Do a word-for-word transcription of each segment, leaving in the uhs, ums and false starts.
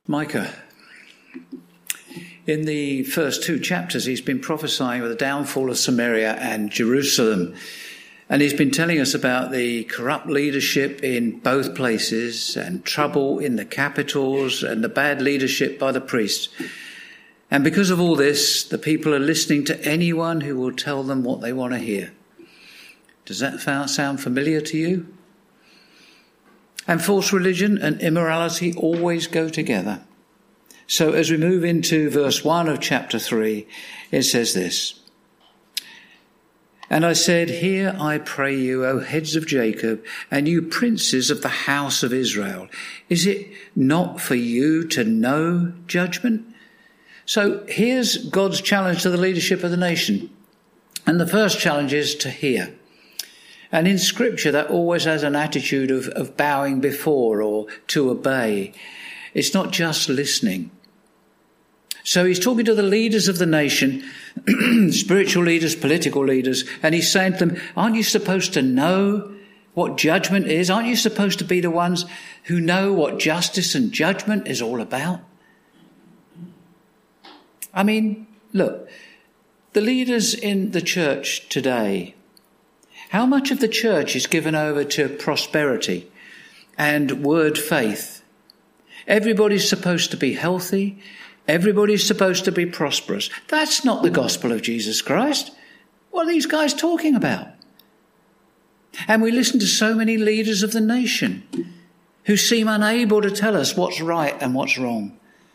Micah. In the first two chapters, he's been prophesying of the downfall of Samaria and Jerusalem. And he's been telling us about the corrupt leadership in both places and trouble in the capitals and the bad leadership by the priests. And because of all this, the people are listening to anyone who will tell them what they want to hear. Does that sound familiar to you? And false religion and immorality always go together. So as we move into verse one of chapter three, it says this. And I said, hear, I pray you, O heads of Jacob, and you princes of the house of Israel. Is it not for you to know judgment? So here's God's challenge to the leadership of the nation. And the first challenge is to hear. And in Scripture, that always has an attitude of, of bowing before or to obey. It's not just listening. So he's talking to the leaders of the nation, spiritual leaders, political leaders, and he's saying to them, aren't you supposed to know what judgment is? Aren't you supposed to be the ones who know what justice and judgment is all about? I mean, look, the leaders in the church today, how much of the church is given over to prosperity and word faith? Everybody's supposed to be healthy. Everybody's supposed to be prosperous. That's not the gospel of Jesus Christ. What are these guys talking about? And we listen to so many leaders of the nation who seem unable to tell us what's right and what's wrong.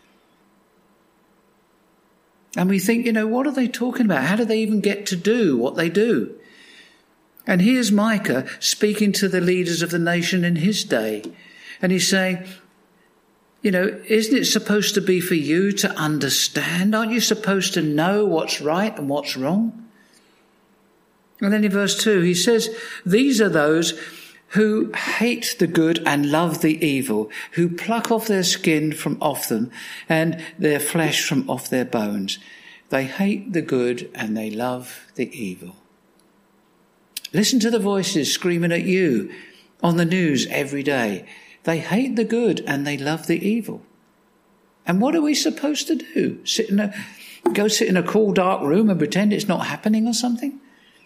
And we think, you know, what are they talking about? How do they even get to do what they do? And here's Micah speaking to the leaders of the nation in his day. And he's saying, you know, isn't it supposed to be for you to understand? Aren't you supposed to know what's right and what's wrong? And then in verse two, he says, these are those who hate the good and love the evil, who pluck off their skin from off them and their flesh from off their bones. They hate the good and they love the evil. Listen to the voices screaming at you on the news every day. They hate the good and they love the evil. And what are we supposed to do? Sit in a, go sit in a cool, dark room and pretend it's not happening or something?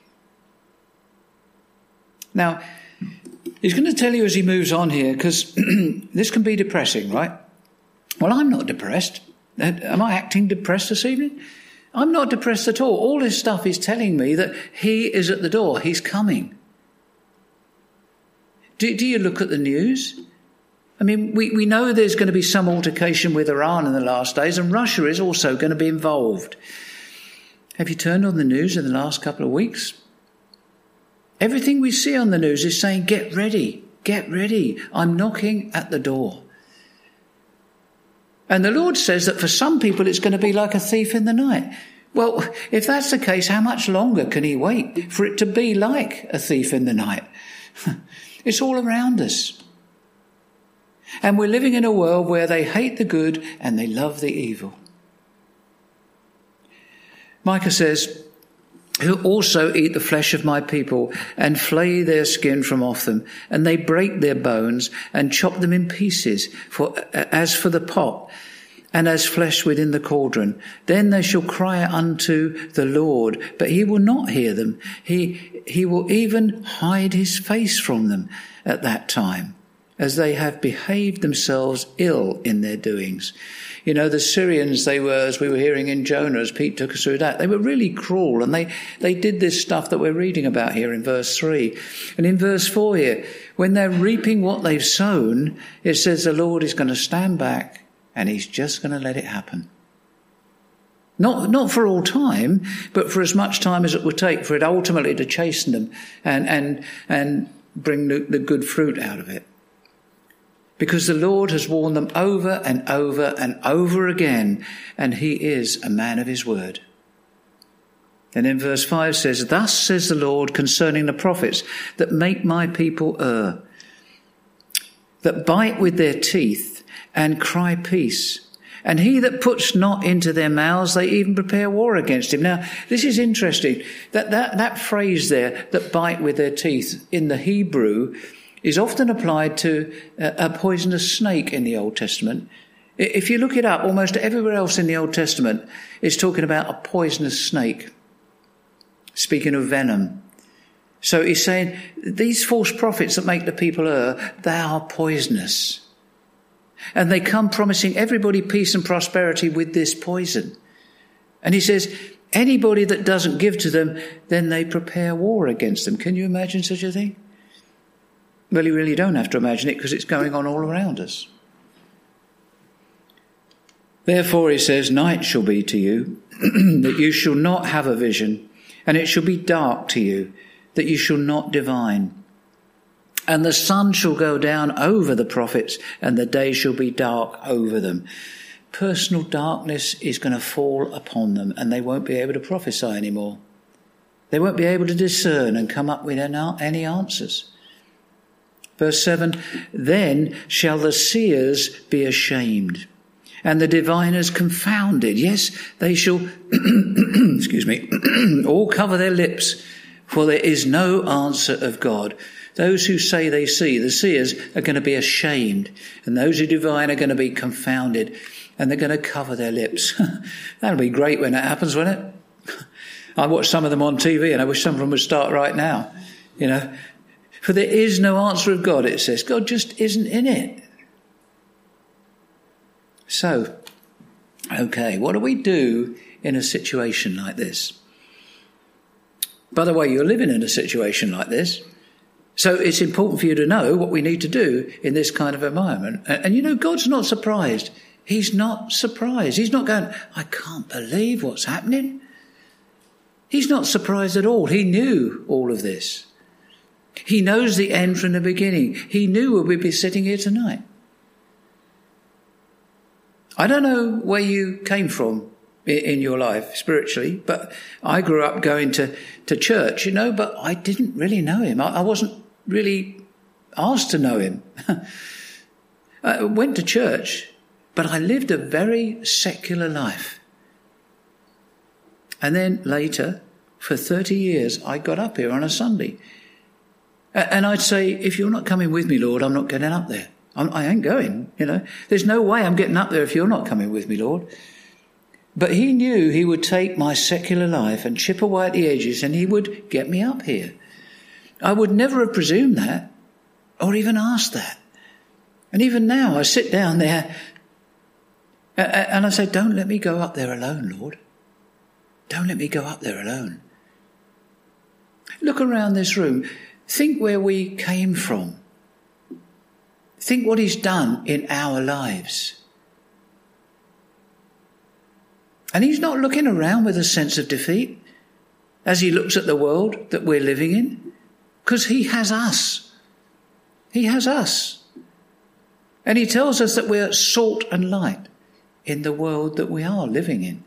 Now, he's going to tell you as he moves on here, because this can be depressing, right? Well, I'm not depressed. Am I acting depressed this evening? I'm not depressed at all. All this stuff is telling me that he is at the door. He's coming. Do, do you look at the news? I mean, we, we know there's going to be some altercation with Iran in the last days, and Russia is also going to be involved. Have you turned on the news in the last couple of weeks? Everything we see on the news is saying, get ready, get ready. I'm knocking at the door. And the Lord says that for some people it's going to be like a thief in the night. Well, if that's the case, how much longer can he wait for it to be like a thief in the night? It's all around us. And we're living in a world where they hate the good and they love the evil. Micah says, who also eat the flesh of my people and flay their skin from off them, and they break their bones and chop them in pieces, for as for the pot and as flesh within the cauldron. Then they shall cry unto the Lord, but he will not hear them. He, he will even hide his face from them at that time, as they have behaved themselves ill in their doings. You know, the Syrians, they were, as we were hearing in Jonah, as Pete took us through that, they were really cruel, and they, they did this stuff that we're reading about here in verse three. And in verse four here, when they're reaping what they've sown, it says the Lord is going to stand back and he's just going to let it happen. Not, not for all time, but for as much time as it would take for it ultimately to chasten them and, and, and bring the, the good fruit out of it. Because the Lord has warned them over and over and over again, and he is a man of his word. And in verse five says, thus says the Lord concerning the prophets that make my people err, that bite with their teeth and cry peace. And he that puts not into their mouths, they even prepare war against him. Now, this is interesting. That, that, that phrase there, that bite with their teeth, in the Hebrew, is often applied to a poisonous snake in the Old Testament. If you look it up, almost everywhere else in the Old Testament is talking about a poisonous snake, speaking of venom. So he's saying these false prophets that make the people err, they are poisonous. And they come promising everybody peace and prosperity with this poison. And he says, anybody that doesn't give to them, then they prepare war against them. Can you imagine such a thing? Well, you really don't have to imagine it because it's going on all around us. Therefore, he says, night shall be to you, that you shall not have a vision, and it shall be dark to you, that you shall not divine. And the sun shall go down over the prophets, and the day shall be dark over them. Personal darkness is going to fall upon them, and they won't be able to prophesy anymore. They won't be able to discern and come up with any answers. Verse seven, then shall the seers be ashamed, and the diviners confounded. Yes, they shall, excuse me, all cover their lips, for there is no answer of God. Those who say they see, the seers, are going to be ashamed, and those who divine are going to be confounded, and they're going to cover their lips. That'll be great when that happens, won't it? I watch some of them on T V, and I wish some of them would start right now. You know, for there is no answer of God, it says. God just isn't in it. So, okay, what do we do in a situation like this? By the way, you're living in a situation like this. So it's important for you to know what we need to do in this kind of environment. And, and you know, God's not surprised. He's not surprised. He's not going, I can't believe what's happening. He's not surprised at all. He knew all of this. He knows the end from the beginning. He knew we'd be sitting here tonight. I don't know where you came from in your life spiritually, but I grew up going to, to church, you know, but I didn't really know him. I, I wasn't really asked to know him. I went to church, but I lived a very secular life. And then later, for thirty years, I got up here on a Sunday. And I'd say, if you're not coming with me, Lord, I'm not getting up there. I'm, I ain't going, you know. There's no way I'm getting up there if you're not coming with me, Lord. But he knew he would take my secular life and chip away at the edges, and he would get me up here. I would never have presumed that or even asked that. And even now I sit down there and I say, don't let me go up there alone, Lord. Don't let me go up there alone. Look around this room. Think where we came from. Think what he's done in our lives. And he's not looking around with a sense of defeat as he looks at the world that we're living in, because he has us. He has us. And he tells us that we're salt and light in the world that we are living in.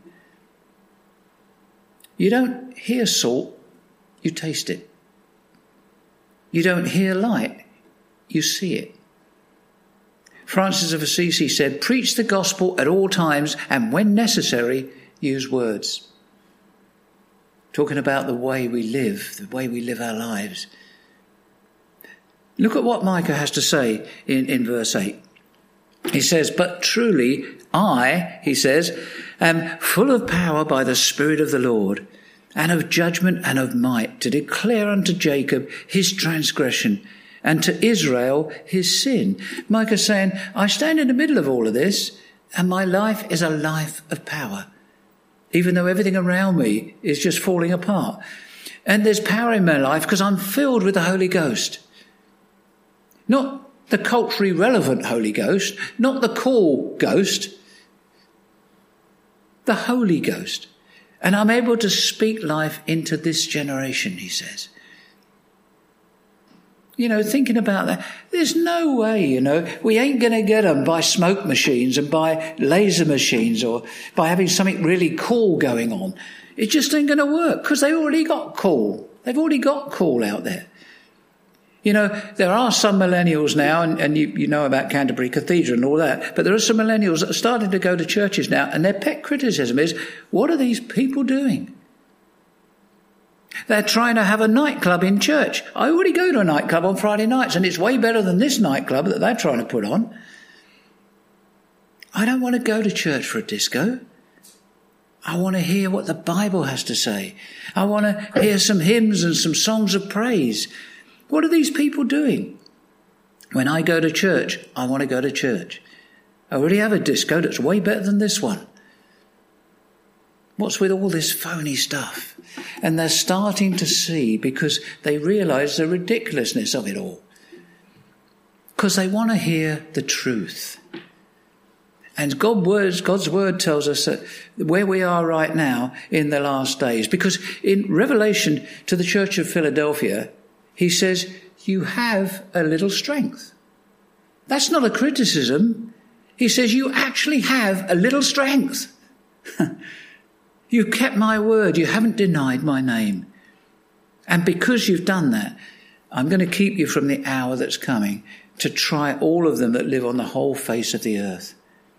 You don't hear salt, you taste it. You don't hear light, you see it. Francis of Assisi said, preach the gospel at all times, and when necessary, use words. Talking about the way we live, the way we live our lives. Look at what Micah has to say in, in verse eight. He says, but truly I, he says, am full of power by the Spirit of the Lord, and of judgment and of might, to declare unto Jacob his transgression, and to Israel his sin. Micah's saying, I stand in the middle of all of this, and my life is a life of power, even though everything around me is just falling apart. And there's power in my life because I'm filled with the Holy Ghost. Not the culturally relevant Holy Ghost, not the cool ghost, the Holy Ghost. And I'm able to speak life into this generation, he says. You know, thinking about that, there's no way, you know, we ain't going to get them by smoke machines and by laser machines or by having something really cool going on. It just ain't going to work because they already got cool. They've already got cool out there. You know, there are some millennials now, and, and you, you know about Canterbury Cathedral and all that, but there are some millennials that are starting to go to churches now, and their pet criticism is, what are these people doing? They're trying to have a nightclub in church. I already go to a nightclub on Friday nights, and it's way better than this nightclub that they're trying to put on. I don't want to go to church for a disco. I want to hear what the Bible has to say. I want to hear some hymns and some songs of praise. What are these people doing? When I go to church, I want to go to church. I already have a disco that's way better than this one. What's with all this phony stuff? And they're starting to see, because they realise the ridiculousness of it all. Because they want to hear the truth. And God words, God's word tells us that where we are right now in the last days, because in Revelation to the church of Philadelphia, he says, you have a little strength. That's not a criticism. He says, you actually have a little strength. You've kept my word. You haven't denied my name. And because you've done that, I'm going to keep you from the hour that's coming to try all of them that live on the whole face of the earth.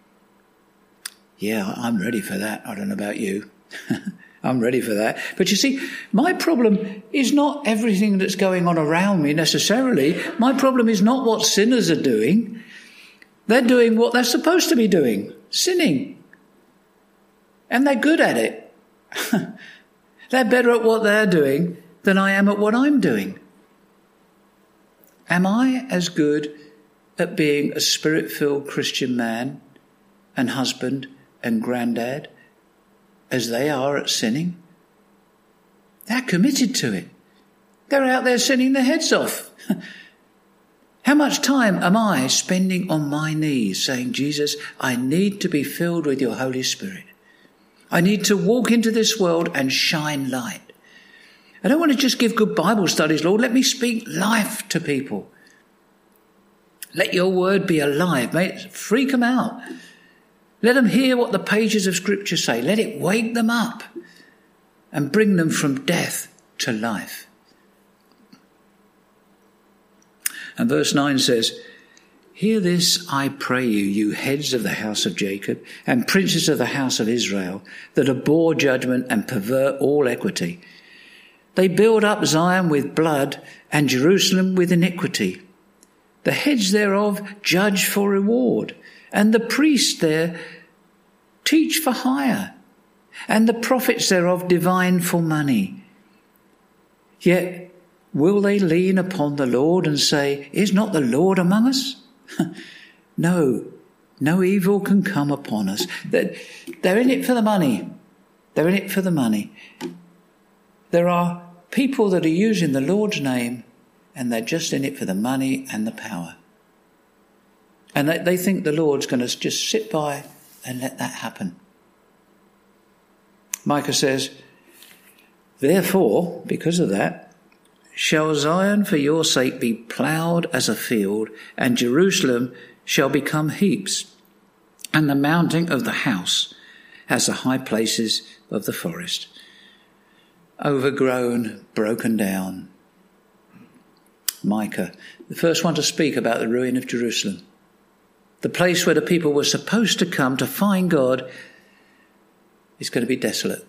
Yeah, I'm ready for that. I don't know about you. I'm ready for that. But you see, my problem is not everything that's going on around me necessarily. My problem is not what sinners are doing. They're doing what they're supposed to be doing, sinning. And they're good at it. They're better at what they're doing than I am at what I'm doing. Am I as good at being a spirit-filled Christian man and husband and granddad as they are at sinning? They're committed to it. They're out there sinning their heads off. How much time am I spending on my knees saying, Jesus, I need to be filled with your Holy Spirit. I need to walk into this world and shine light. I don't want to just give good Bible studies, Lord. Let me speak life to people. Let your word be alive. Mate, freak them out. Let them hear what the pages of Scripture say. Let it wake them up and bring them from death to life. And verse nine says, hear this, I pray you, you heads of the house of Jacob and princes of the house of Israel, that abhor judgment and pervert all equity. They build up Zion with blood and Jerusalem with iniquity. The heads thereof judge for reward, and the priests there teach for hire, and the prophets thereof divine for money. Yet will they lean upon the Lord and say, is not the Lord among us? No, no evil can come upon us. They're, they're in it for the money. They're in it for the money. There are people that are using the Lord's name and they're just in it for the money and the power. And they, they think the Lord's going to just sit by and let that happen. Micah says, therefore, because of that, shall Zion for your sake be ploughed as a field, and Jerusalem shall become heaps, and the mounting of the house as the high places of the forest. Overgrown, broken down. Micah, the first one to speak about the ruin of Jerusalem. The place where the people were supposed to come to find God is going to be desolate.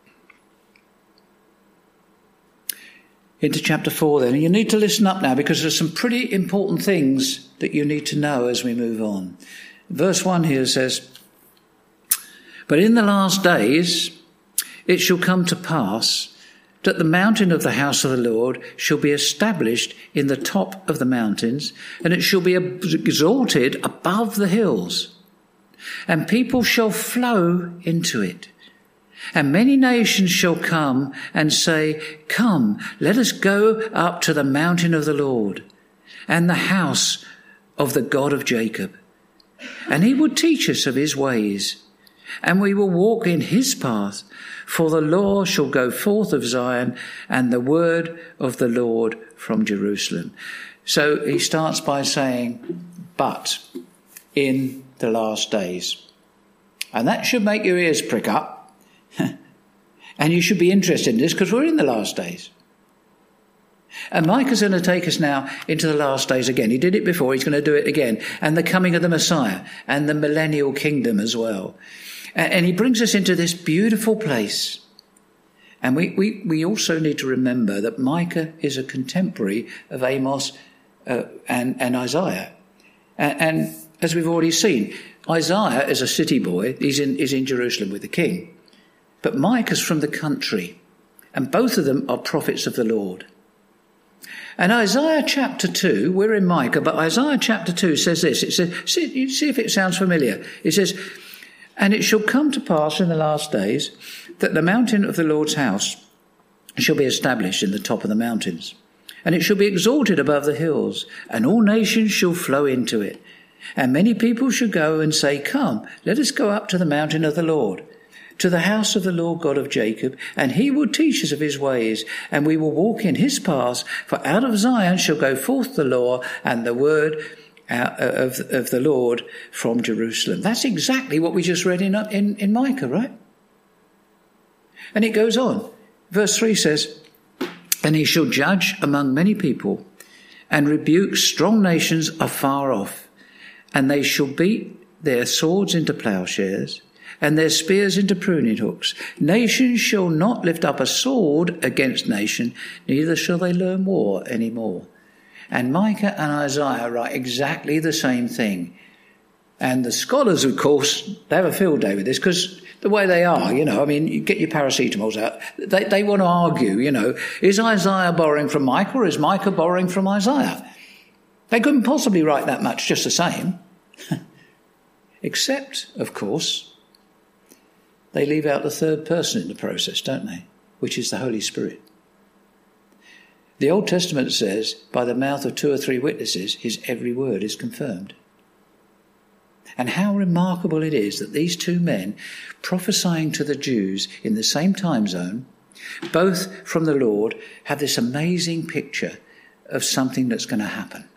Into chapter four then. You need to listen up now, because there's some pretty important things that you need to know as we move on. Verse one here says, but in the last days it shall come to pass that the mountain of the house of the Lord shall be established in the top of the mountains, and it shall be exalted above the hills, and people shall flow into it. And many nations shall come and say, come, let us go up to the mountain of the Lord and the house of the God of Jacob. And he will teach us of his ways, and we will walk in his path. For the law shall go forth of Zion, and the word of the Lord from Jerusalem. So he starts by saying, but in the last days. And that should make your ears prick up. And you should be interested in this, because we're in the last days. And Micah's going to take us now into the last days again. He did it before, he's going to do it again. And the coming of the Messiah and the millennial kingdom as well. And he brings us into this beautiful place. And we, we, we also need to remember that Micah is a contemporary of Amos uh, and, and Isaiah. And, and as we've already seen, Isaiah is a city boy. He's in, he's in Jerusalem with the king. But Micah's from the country. And both of them are prophets of the Lord. And Isaiah chapter two, we're in Micah, but Isaiah chapter two says this. It says, see, see if it sounds familiar. It says, "And it shall come to pass in the last days that the mountain of the Lord's house shall be established in the top of the mountains. And it shall be exalted above the hills, and all nations shall flow into it. And many people shall go and say, Come, let us go up to the mountain of the Lord, to the house of the Lord God of Jacob, and he will teach us of his ways, and we will walk in his paths. For out of Zion shall go forth the law and the word of, of the Lord from Jerusalem." That's exactly what we just read in, in, in Micah, right? And it goes on. Verse three says, "And he shall judge among many people, and rebuke strong nations afar off. And they shall beat their swords into plowshares, and their spears into pruning hooks. Nation shall not lift up a sword against nation, neither shall they learn war any more." And Micah and Isaiah write exactly the same thing. And the scholars, of course, they have a field day with this, because the way they are, you know, I mean, you get your paracetamols out. They, they want to argue, you know, is Isaiah borrowing from Micah, or is Micah borrowing from Isaiah? They couldn't possibly write that much just the same. Except, of course, they leave out the third person in the process, don't they? Which is the Holy Spirit. The Old Testament says, by the mouth of two or three witnesses, his every word is confirmed. And how remarkable it is that these two men, prophesying to the Jews in the same time zone, both from the Lord, have this amazing picture of something that's going to happen.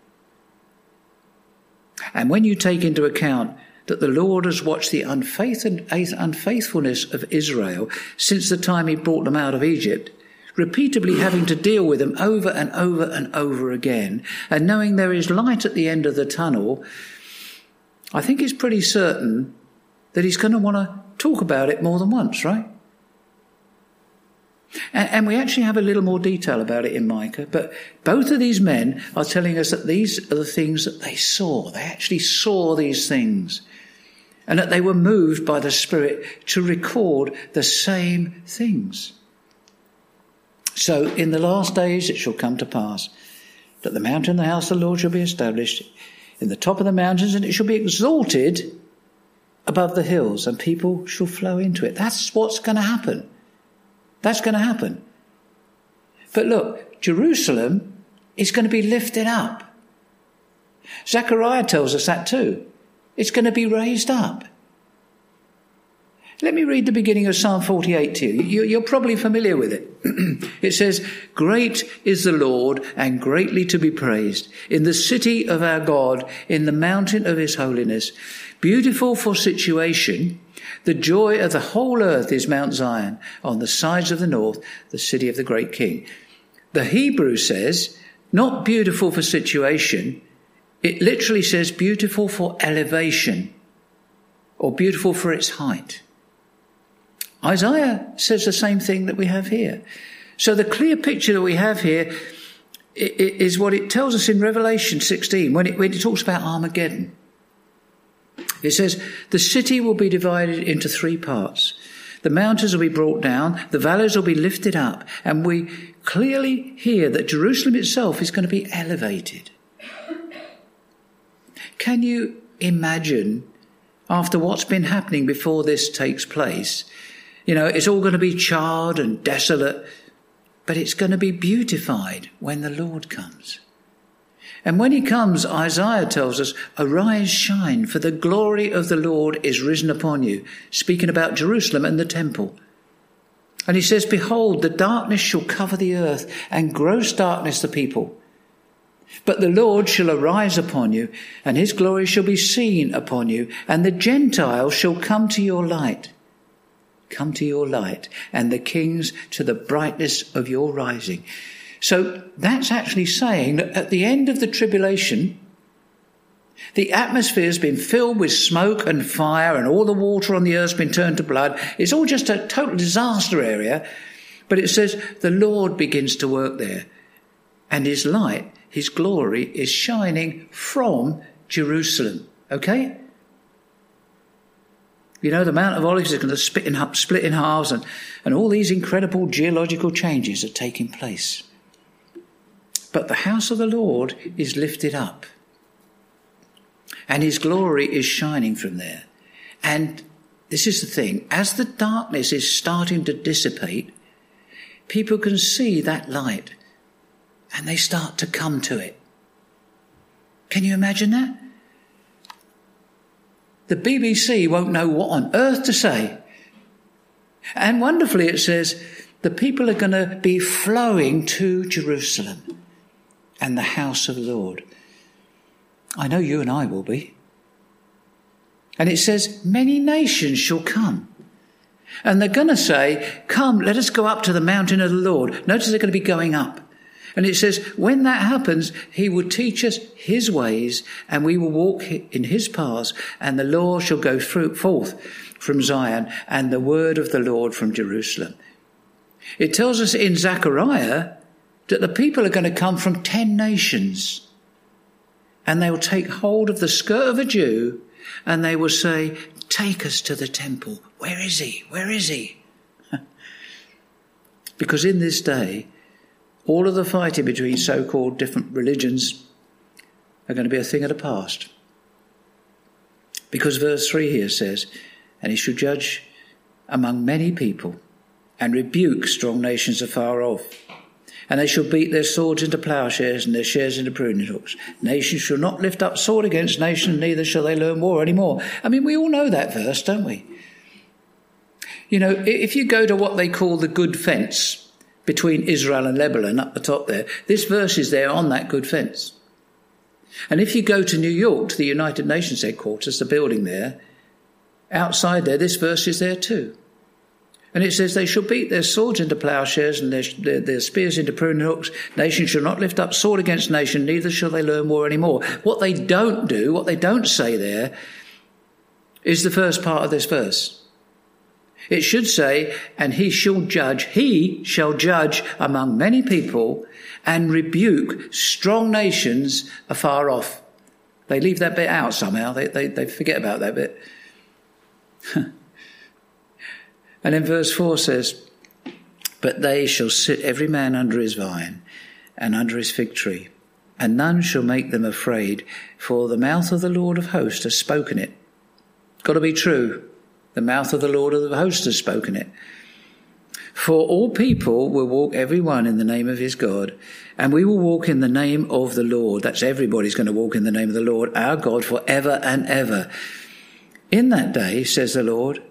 And when you take into account that the Lord has watched the unfaith and unfaithfulness of Israel since the time he brought them out of Egypt, repeatedly having to deal with them over and over and over again, and knowing there is light at the end of the tunnel, I think it's pretty certain that he's going to want to talk about it more than once, right? And, and we actually have a little more detail about it in Micah, but both of these men are telling us that these are the things that they saw. They actually saw these things, and that they were moved by the Spirit to record the same things. So in the last days it shall come to pass that the mountain, the house of the Lord, shall be established in the top of the mountains, and it shall be exalted above the hills, and people shall flow into it. That's what's going to happen. That's going to happen. But look, Jerusalem is going to be lifted up. Zechariah tells us that too. It's going to be raised up. Let me read the beginning of Psalm forty-eight to you. You're probably familiar with it. It says, "Great is the Lord, and greatly to be praised, in the city of our God, in the mountain of his holiness. Beautiful for situation, the joy of the whole earth is Mount Zion, on the sides of the north, the city of the great king." The Hebrew says, not beautiful for situation, it literally says beautiful for elevation, or beautiful for its height. Isaiah says the same thing that we have here. So the clear picture that we have here is what it tells us in Revelation sixteen, when it, when it talks about Armageddon. It says, the city will be divided into three parts. The mountains will be brought down, the valleys will be lifted up, and we clearly hear that Jerusalem itself is going to be elevated. Can you imagine, after what's been happening before this takes place, you know, it's all going to be charred and desolate, but it's going to be beautified when the Lord comes. And when he comes, Isaiah tells us, "Arise, shine, for the glory of the Lord is risen upon you," speaking about Jerusalem and the temple. And he says, "Behold, the darkness shall cover the earth, and gross darkness the people. But the Lord shall arise upon you, and his glory shall be seen upon you, and the Gentiles shall come to your light. Come to your light, and the kings to the brightness of your rising." So that's actually saying that at the end of the tribulation, the atmosphere has been filled with smoke and fire, and all the water on the earth has been turned to blood. It's all just a total disaster area. But it says the Lord begins to work there, and his light, his glory, is shining from Jerusalem. Okay? You know, the Mount of Olives is going to split in, split in halves, and, and all these incredible geological changes are taking place. But the house of the Lord is lifted up, and his glory is shining from there. And this is the thing, as the darkness is starting to dissipate, people can see that light, and they start to come to it. Can you imagine that? The B B C won't know what on earth to say. And wonderfully it says, the people are going to be flowing to Jerusalem and the house of the Lord. I know you and I will be. And it says, many nations shall come. And they're going to say, come, let us go up to the mountain of the Lord. Notice they're going to be going up. And it says, when that happens, he will teach us his ways, and we will walk in his paths, and the law shall go forth from Zion, and the word of the Lord from Jerusalem. It tells us in Zechariah that the people are going to come from ten nations, and they will take hold of the skirt of a Jew, and they will say, take us to the temple. Where is he? Where is he? Because in this day, all of the fighting between so-called different religions are going to be a thing of the past. Because verse three here says, and he shall judge among many people and rebuke strong nations afar off. And they shall beat their swords into plowshares and their shares into pruning hooks. Nations shall not lift up sword against nation, neither shall they learn war anymore. I mean, we all know that verse, don't we? You know, if you go to what they call the good fence between Israel and Lebanon, up the top there, this verse is there on that good fence. And if you go to New York, to the United Nations headquarters, the building there, outside there, this verse is there too. And it says, they shall beat their swords into plowshares and their, their, their spears into pruning hooks. Nation shall not lift up sword against nation, neither shall they learn war anymore. What they don't do, what they don't say there, is the first part of this verse. It should say, and he shall judge, he shall judge among many people and rebuke strong nations afar off. They leave that bit out somehow. They, they, they forget about that bit. And then verse four says, but they shall sit every man under his vine and under his fig tree, and none shall make them afraid, for the mouth of the Lord of hosts has spoken it. Got to be true. The mouth of the Lord of the hosts has spoken it. For all people will walk every one in the name of his God, and we will walk in the name of the Lord. That's everybody's going to walk in the name of the Lord, our God, forever and ever. In that day, says the Lord,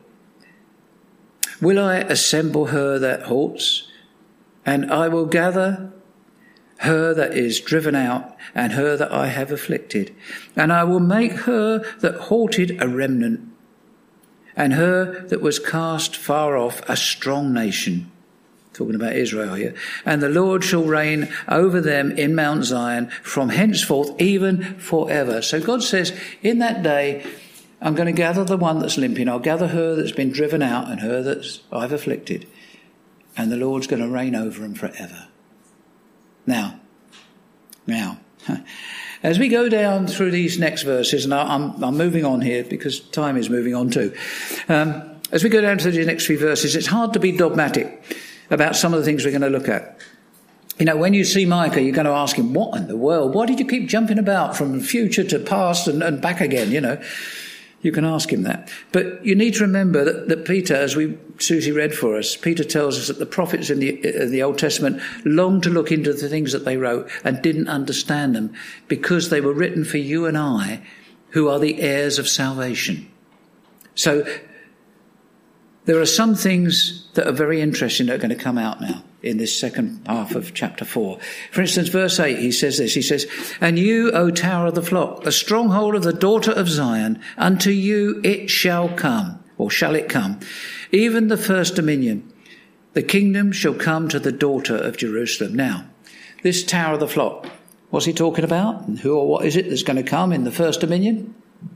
will I assemble her that halts, and I will gather her that is driven out, and her that I have afflicted, and I will make her that halted a remnant, and her that was cast far off a strong nation. Talking about Israel here. And the Lord shall reign over them in Mount Zion from henceforth even forever. So God says, in that day, I'm going to gather the one that's limping. I'll gather her that's been driven out and her that I've afflicted. And the Lord's going to reign over them forever. Now, now, as we go down through these next verses, and I'm, I'm moving on here because time is moving on too. Um, as we go down to the next few verses, it's hard to be dogmatic about some of the things we're going to look at. You know, when you see Micah, you're going to ask him, what in the world? Why did you keep jumping about from future to past and, and back again, you know? You can ask him that. But you need to remember that, that Peter, as we Susie read for us, Peter tells us that the prophets in the, uh, the Old Testament longed to look into the things that they wrote and didn't understand them because they were written for you and I, who are the heirs of salvation. So there are some things that are very interesting that are going to come out now in this second half of chapter four. For instance, verse eight, he says this, he says, and you, O tower of the flock, the stronghold of the daughter of Zion, unto you it shall come, or shall it come, even the first dominion. The kingdom shall come to the daughter of Jerusalem. Now, this tower of the flock, what's he talking about? And who or what is it that's going to come in the first dominion?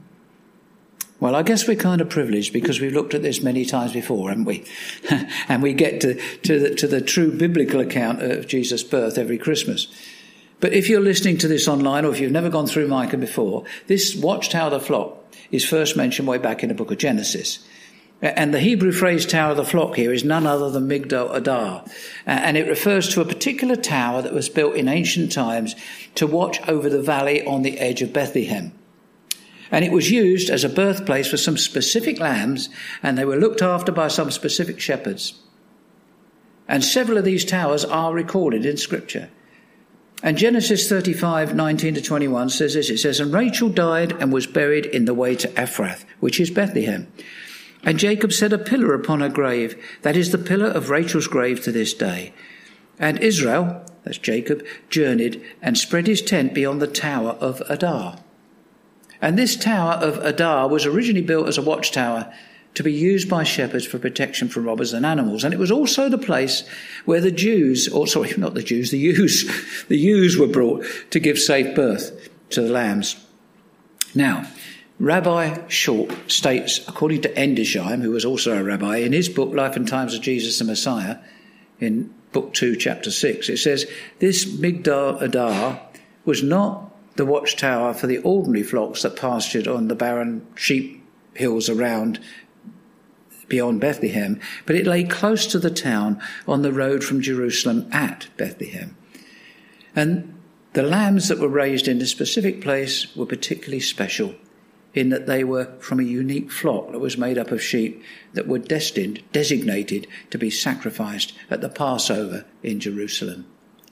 Well, I guess we're kind of privileged because we've looked at this many times before, haven't we? And we get to, to, the, to the true biblical account of Jesus' birth every Christmas. But if you're listening to this online, or if you've never gone through Micah before, this watchtower of the flock is first mentioned way back in the book of Genesis. And the Hebrew phrase tower of the flock here is none other than Migdal Adar. And it refers to a particular tower that was built in ancient times to watch over the valley on the edge of Bethlehem. And it was used as a birthplace for some specific lambs, and they were looked after by some specific shepherds. And several of these towers are recorded in Scripture. And Genesis thirty-five, nineteen to twenty-one says this. It says, and Rachel died and was buried in the way to Ephrath, which is Bethlehem. And Jacob set a pillar upon her grave. That is the pillar of Rachel's grave to this day. And Israel, that's Jacob, journeyed and spread his tent beyond the tower of Adar. And this tower of Adar was originally built as a watchtower to be used by shepherds for protection from robbers and animals. And it was also the place where the Jews, or sorry, not the Jews, the ewes, the ewes were brought to give safe birth to the lambs. Now, Rabbi Short states, according to Endesheim, who was also a rabbi, in his book, Life and Times of Jesus the Messiah, in book two, chapter six, it says, this Migdal Adar was not the watchtower for the ordinary flocks that pastured on the barren sheep hills around beyond Bethlehem, but it lay close to the town on the road from Jerusalem at Bethlehem. And the lambs that were raised in this specific place were particularly special, in that they were from a unique flock that was made up of sheep that were destined, designated to be sacrificed at the Passover in Jerusalem.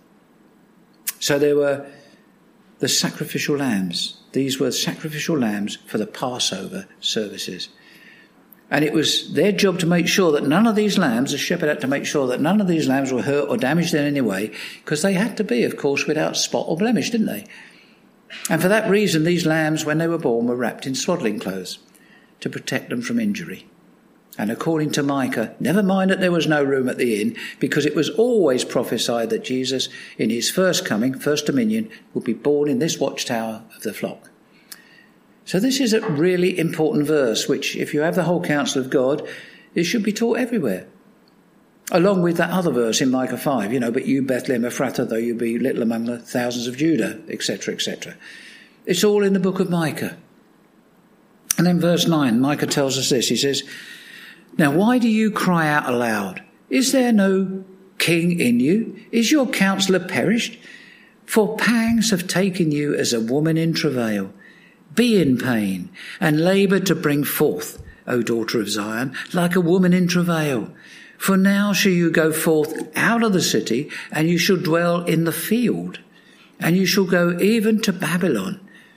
So there were the sacrificial lambs. These were sacrificial lambs for the Passover services. And it was their job to make sure that none of these lambs, the shepherd had to make sure that none of these lambs were hurt or damaged in any way, because they had to be, of course, without spot or blemish, didn't they? And for that reason, these lambs, when they were born, were wrapped in swaddling clothes to protect them from injury. And according to Micah, never mind that there was no room at the inn, because it was always prophesied that Jesus, in his first coming, first dominion, would be born in this watchtower of the flock. So this is a really important verse, which, if you have the whole counsel of God, it should be taught everywhere. Along with that other verse in Micah five, you know, but you, Bethlehem Ephrathah, though you be little among the thousands of Judah, et cetera, et cetera. It's all in the book of Micah. And then verse nine, Micah tells us this. He says, now why do you cry out aloud? Is there no king in you? Is your counselor perished? For pangs have taken you as a woman in travail. Be in pain and labour to bring forth, O daughter of Zion, like a woman in travail. For now shall you go forth out of the city, and you shall dwell in the field, and you shall go even to Babylon.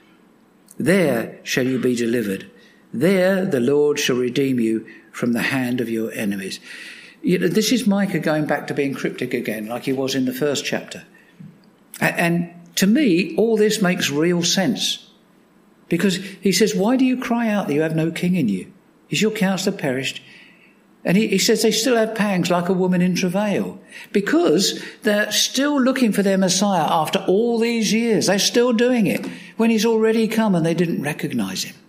There shall you be delivered. There the Lord shall redeem you from the hand of your enemies. You know, this is Micah going back to being cryptic again, like he was in the first chapter. And to me, all this makes real sense. Because he says, why do you cry out that you have no king in you? Is your counselor perished? And he, he says they still have pangs like a woman in travail, because they're still looking for their Messiah after all these years. They're still doing it when he's already come and they didn't recognize him.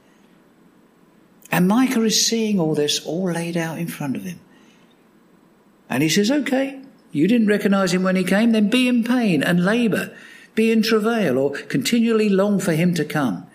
And Micah is seeing all this all laid out in front of him. And he says, okay, you didn't recognize him when he came, then be in pain and labour, be in travail, or continually long for him to come.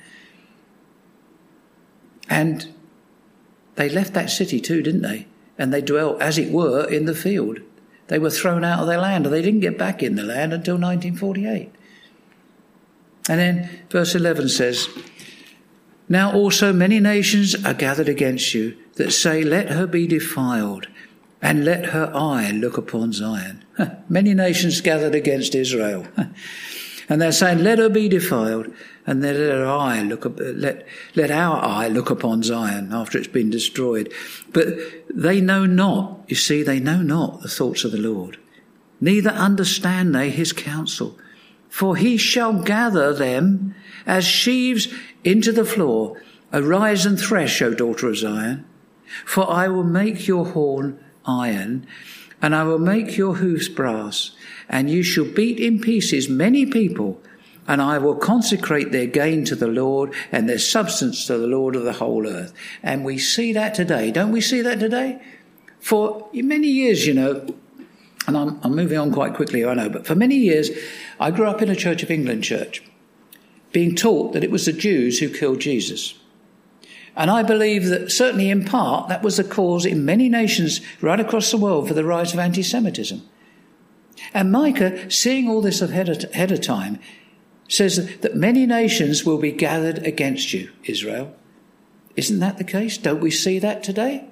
And they left that city too, didn't they? And they dwelt, as it were, in the field. They were thrown out of their land, and they didn't get back in the land until nineteen forty-eight. And then verse eleven says, now also many nations are gathered against you that say, let her be defiled, and let her eye look upon Zion. Many nations gathered against Israel. And they're saying, let her be defiled, and let her eye look, let, let our eye look upon Zion after it's been destroyed. But they know not, you see, they know not the thoughts of the Lord. Neither understand they his counsel. For he shall gather them as sheaves into the floor. Arise and thresh, O daughter of Zion. For I will make your horn iron, and I will make your hoofs brass, and you shall beat in pieces many people, and I will consecrate their gain to the Lord and their substance to the Lord of the whole earth. And we see that today. Don't we see that today? For many years, you know, and I'm, I'm moving on quite quickly, I know, but for many years, I grew up in a Church of England church, being taught that it was the Jews who killed Jesus. And I believe that certainly in part that was the cause in many nations right across the world for the rise of anti-Semitism. And Micah, seeing all this ahead of, ahead of time, says that many nations will be gathered against you, Israel. Isn't that the case? Don't we see that today?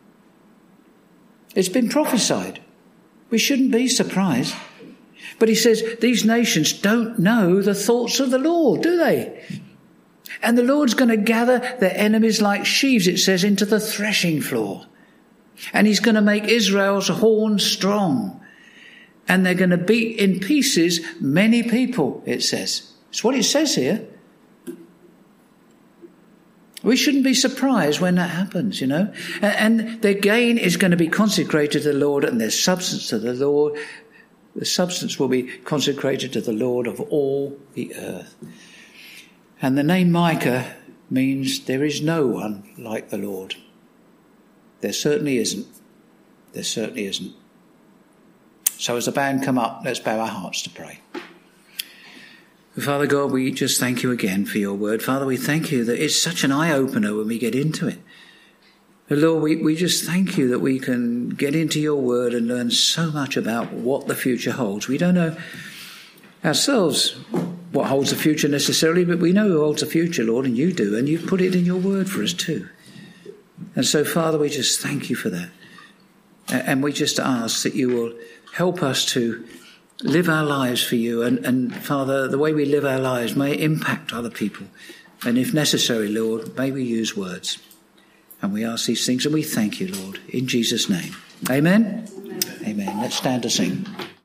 It's been prophesied. We shouldn't be surprised. But he says these nations don't know the thoughts of the Lord, do they? And the Lord's going to gather their enemies like sheaves, it says, into the threshing floor. And he's going to make Israel's horn strong. And they're going to beat in pieces many people, it says. It's what it says here. We shouldn't be surprised when that happens, you know. And, and their gain is going to be consecrated to the Lord, and their substance to the Lord. The substance will be consecrated to the Lord of all the earth. And the name Micah means there is no one like the Lord. There certainly isn't. There certainly isn't. So as the band come up, let's bow our hearts to pray. Father God, we just thank you again for your word. Father, we thank you that it's such an eye-opener when we get into it. But Lord, we, we just thank you that we can get into your word and learn so much about what the future holds. We don't know ourselves what holds the future necessarily, but we know who holds the future, Lord, and you do, and you've put it in your word for us too. And so, Father, we just thank you for that. And we just ask that you will help us to live our lives for you. And, and Father, the way we live our lives may impact other people. And if necessary, Lord, may we use words. And we ask these things and we thank you, Lord, in Jesus' name. Amen? Amen. Amen. Let's stand to sing.